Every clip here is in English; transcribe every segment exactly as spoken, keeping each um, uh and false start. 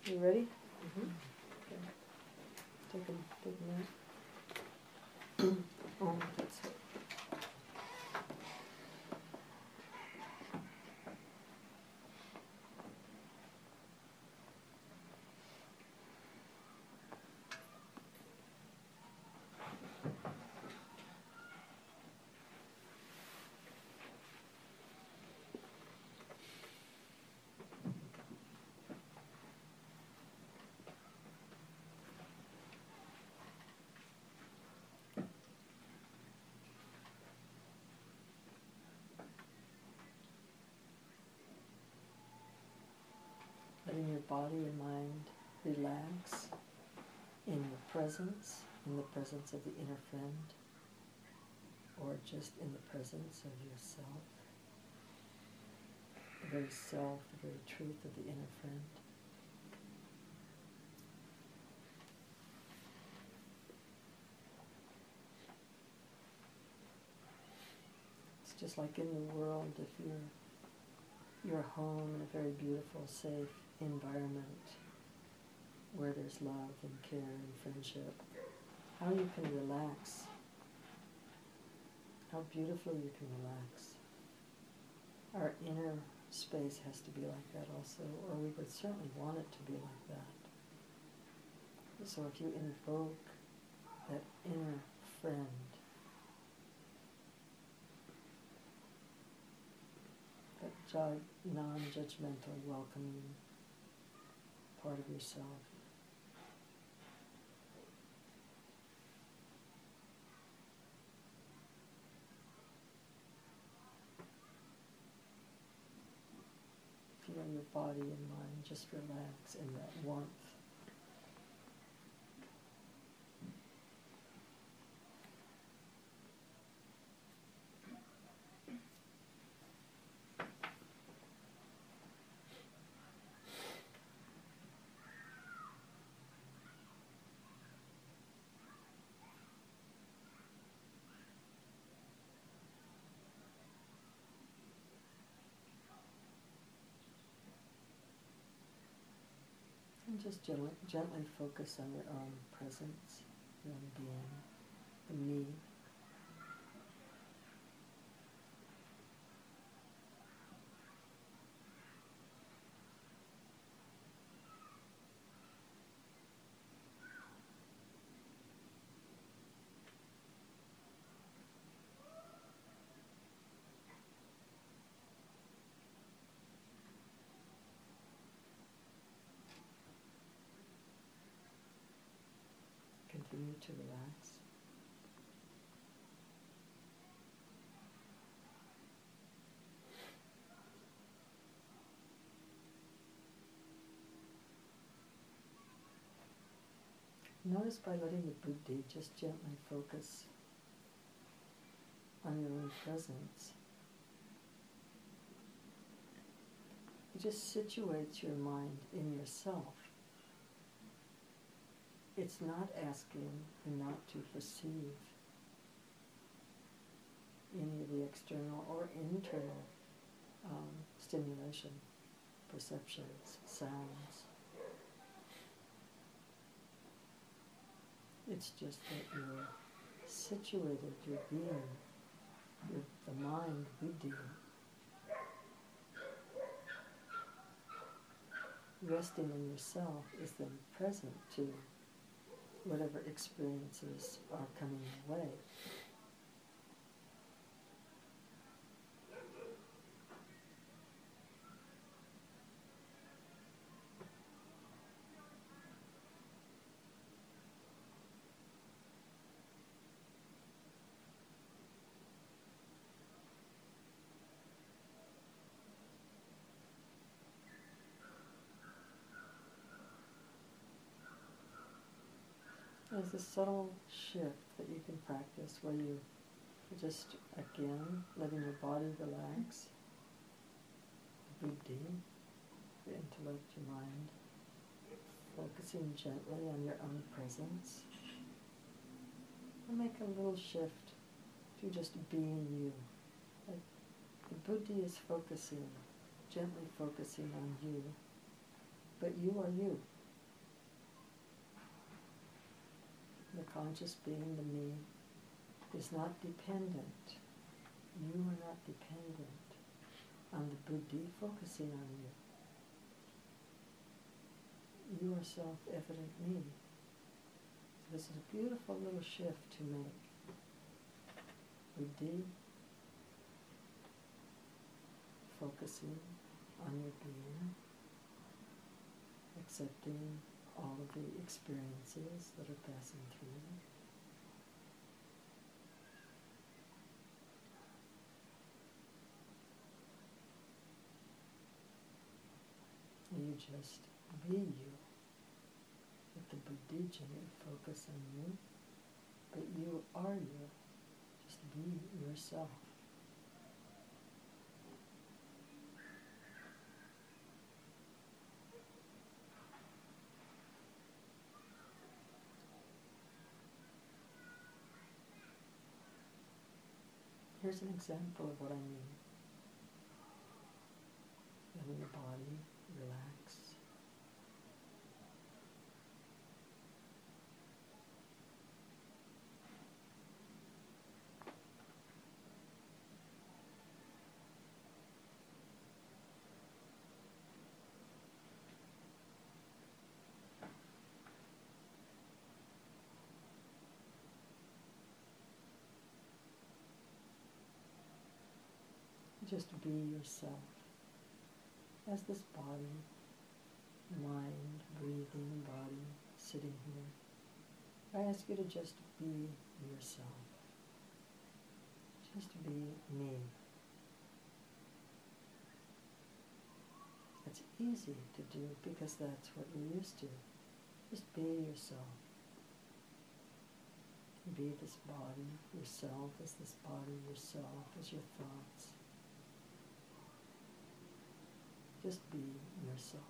You ready? Mm-hmm. Okay. Take a, take a minute. Oh, that's it. Letting your body and mind relax in your presence, in the presence of the inner friend, or just in the presence of yourself, the very self, the very truth of the inner friend. It's just like in the world, if you're you're home in a very beautiful, safe environment where there's love and care and friendship, how you can relax, how beautifully you can relax. Our inner space has to be like that also, or we would certainly want it to be like that. So if you invoke that inner friend, that ju- non-judgmental, welcoming part of yourself, feel your body and mind just relax in that warmth. And just gently, gently focus on your own presence, your own being, the me. Continue to relax. Notice by letting the buddhi just gently focus on your own presence, it just situates your mind in yourself. It's not asking you not to perceive any of the external or internal um, stimulation, perceptions, sounds. It's just that you're situated, your being, your, the mind, buddhi, resting in yourself is then present to whatever experiences are coming your way. There's a subtle shift that you can practice where you just, again, letting your body relax, the buddhi, your intellect, your mind, focusing gently on your own presence, and make a little shift to just being you. Like the buddhi is focusing, gently focusing on you, but you are you. conscious being, the me, is not dependent. You are not dependent on the buddhi focusing on you. You are self-evident me. So this is a beautiful little shift to make. Buddhi focusing on your being, accepting all of the experiences that are passing through. You just be you. Let the buddhi focus on you, but you are you. Just be yourself. Here's an example of what I mean. Letting your body relax. Just be yourself as this body, mind, breathing body sitting here. I ask you to just be yourself. Just be me. It's easy to do because that's what you're used to. Just be yourself. Be this body, yourself as this body, yourself as your thoughts. Just be yourself.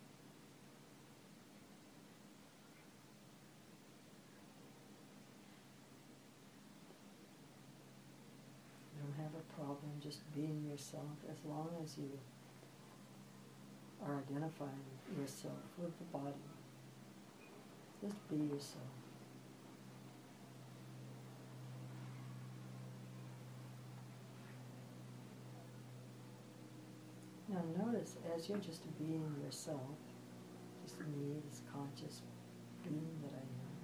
You don't have a problem just being yourself as long as you are identifying yourself with the body. Just be yourself. Now notice as you're just being yourself, just me, this conscious being that I am,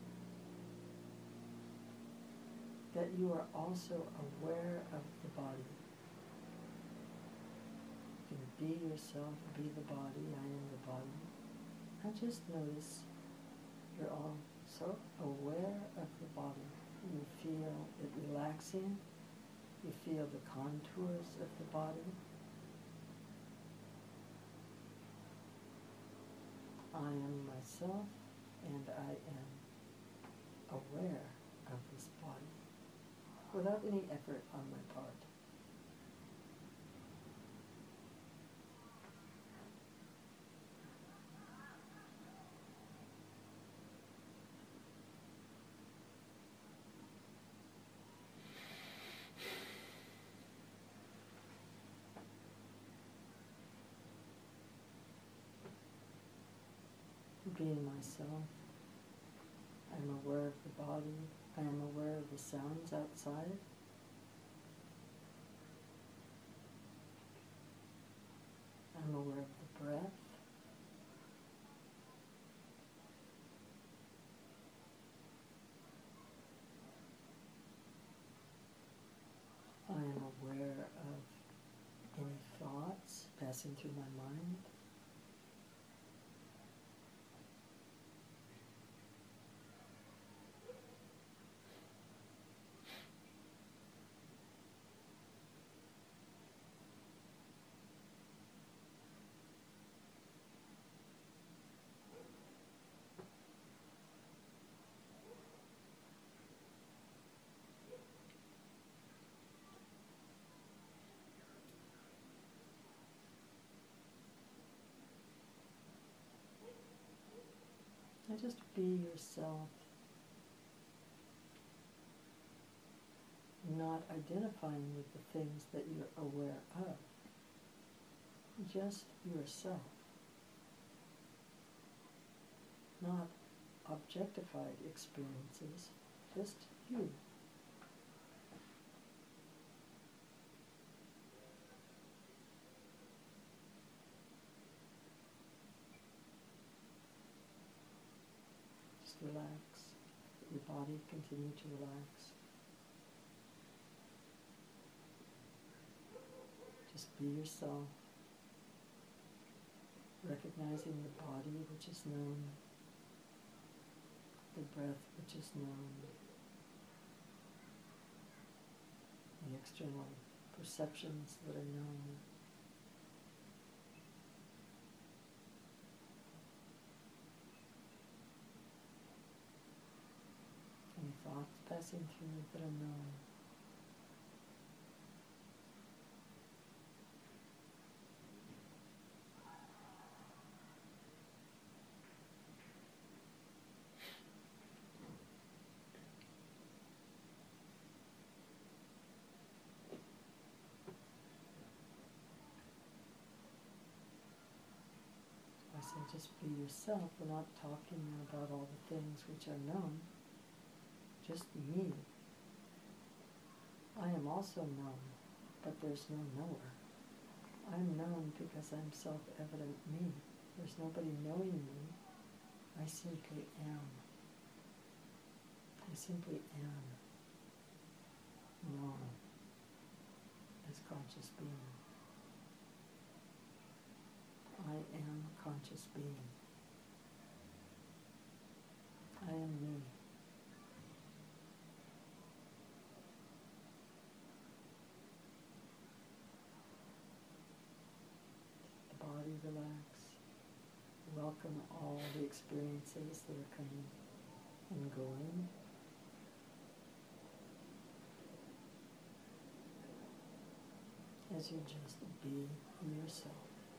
that you are also aware of the body. You can be yourself, be the body, I am the body. And just notice you're also aware of the body. You feel it relaxing, you feel the contours of the body. I am myself, and I am aware of this body, without any effort on my part. Being myself, I'm aware of the body, I am aware of the sounds outside. I'm aware of the breath. I am aware of any thoughts passing through my mind. And just be yourself, not identifying with the things that you're aware of. Just yourself, not objectified experiences, just you. Just relax. Let your body continue to relax. Just be yourself, recognizing the body which is known, the breath which is known, the external perceptions that are known. Any thoughts passing through that are known. I say just be yourself. We're not talking about all the things which are known. Just me. I am also known, but there's no knower. I'm known because I'm self-evident me. There's nobody knowing me. I simply am. I simply am known as conscious being. I am conscious being. I am me. The body relax. Welcome all the experiences that are coming and going. As you just be yourself.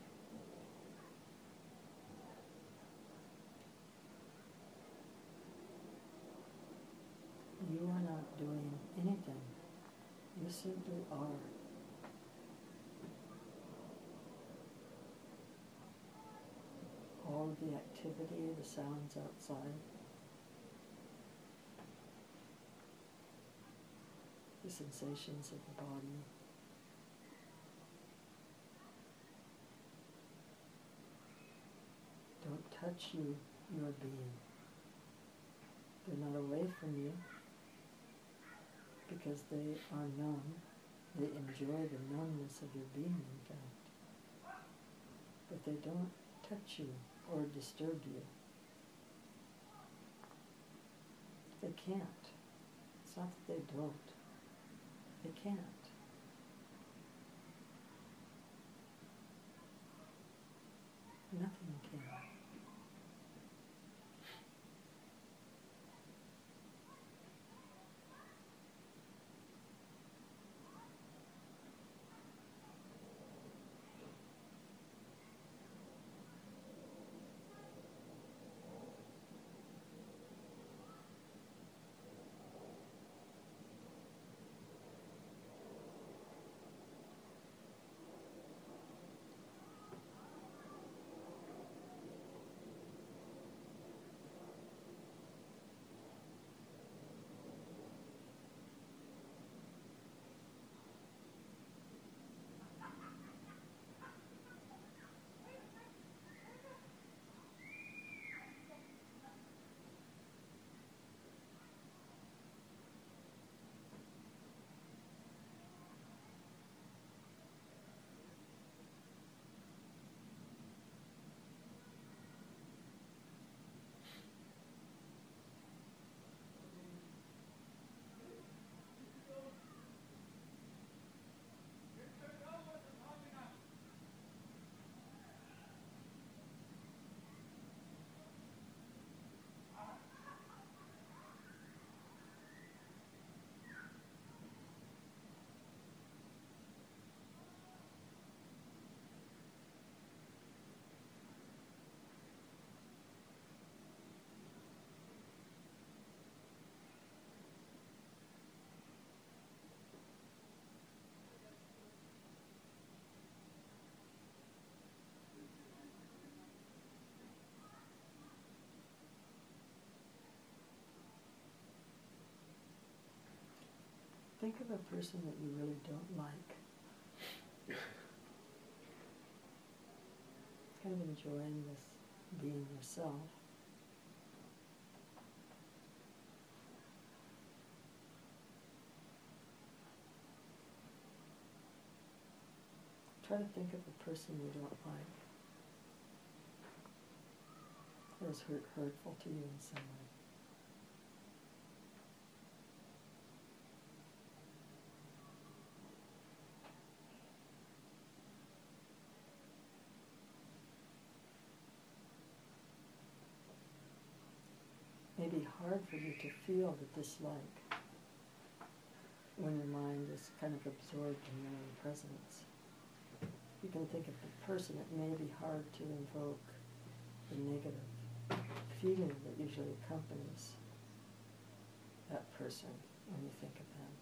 You are not doing anything. You simply are. All of the activity, the sounds outside, the sensations of the body, don't touch you, your being. They're not away from you because they are known. They enjoy the knownness of your being, in fact. But they don't touch you or disturb you. They can't. It's not that they don't. They can't. Nothing can. think of a person that you really don't like. Kind of enjoying this being yourself. Try to think of a person you don't like that was hurt, hurtful to you in some way. It may be hard for you to feel the dislike when your mind is kind of absorbed in your own presence. You can think of the person. It may be hard to invoke the negative feeling that usually accompanies that person when you think of them.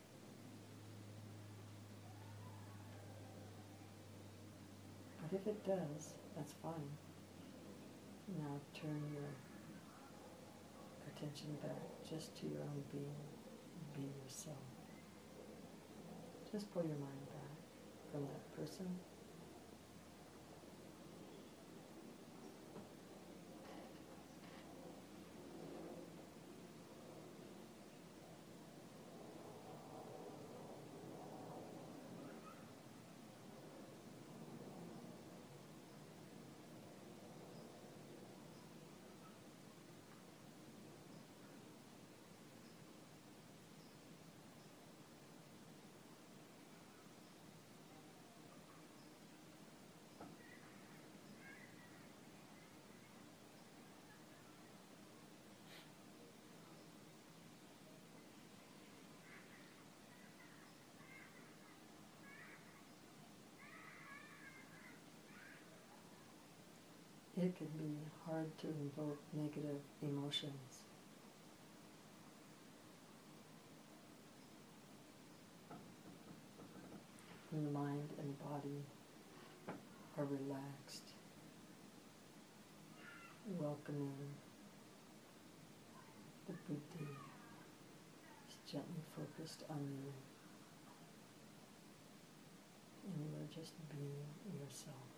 But if it does, that's fine. Now turn your attention back just to your own being, be yourself. Just pull your mind back from that person. It can be hard to invoke negative emotions. When the mind and body are relaxed, welcoming the buddhi is gently focused on you, and you are just being yourself.